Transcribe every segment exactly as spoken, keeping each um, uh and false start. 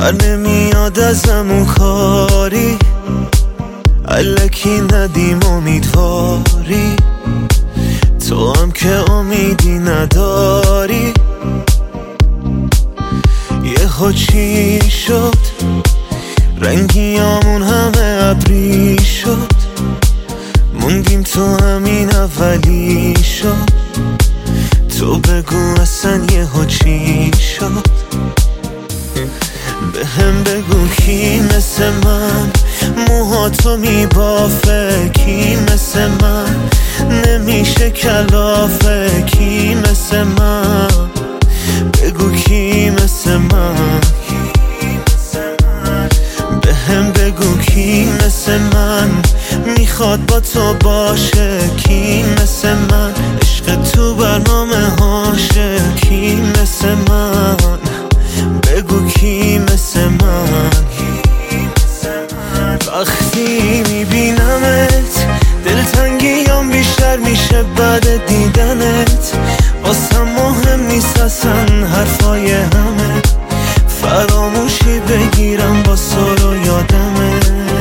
نمیاد ازم اون کاری، الکی ندیم امیدواری، تو هم که امیدی نداری. یه چی شد رنگیامون همه ابری شد، موندیم تو همین اولی شد. تو بگو اصلا یه چی شد، به هم بگو کی مثل من موهاتو میبافه، کی مثل من نمیشه کلافه، کی مثل من بگو کی مثل من، به هم بگو کی مثل من میخواد با تو باشه، کی مثل من عشق تو برنامه هاشه، کی مثل من بگو کی مثل من. وقتی میبینمت دلتنگیام بیشتر میشه بعد دیدنت، واسم مهم نیست اصلا حرفای همه، فراموشی بگیرم با سر و یادمه.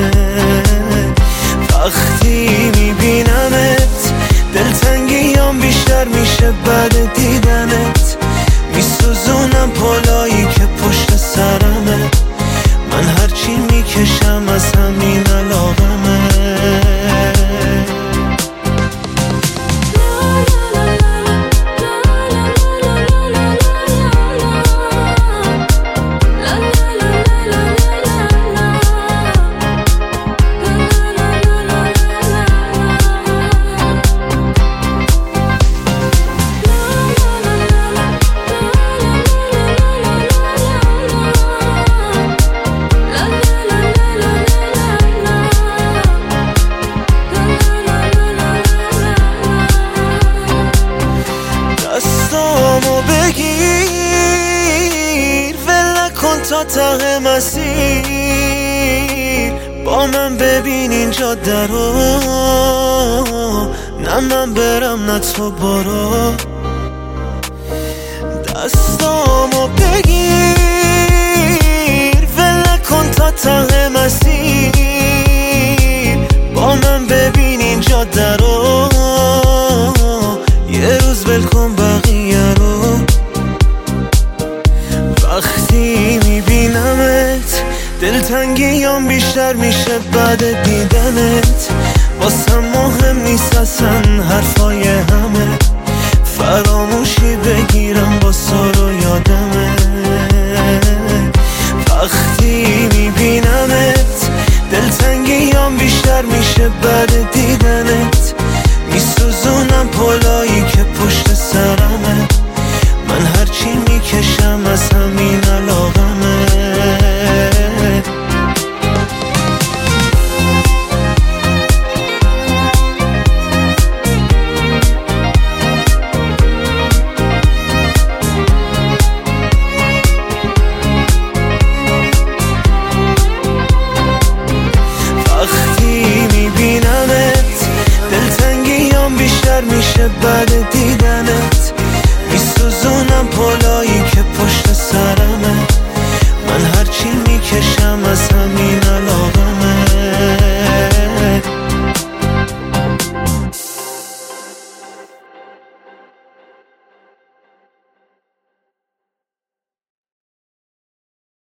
وقتی میبینمت دلتنگیام بیشتر میشه بعد دیدنت، میسوزونم پلایی که پشت سرمه، من هرچی میکشم از همین علاقمه. دستامو بگیر ول نکن تا ته مسیر، با من ببین اینجا درو، نه من برم نه تو برو. دستامو بگیر ول نکن تا ته مسیر، با من ببین اینجا درو، یه روز ول کن بقیه رو. وقتی میبینمت دلتنگیام بیشتر میشه بعد دیدنت، واسم مهم نیست اصلا حرفای همه، فراموشی بگیرم با سر و یادمه. وقتی میبینمت دلتنگیام بیشتر میشه بعد دیدنت، میسوزونم پلایی که پشت سرمه، من هرچی میکشم از همین علاقمه. وقتی میبینمت دلتنگیام بیشتر میشه بعد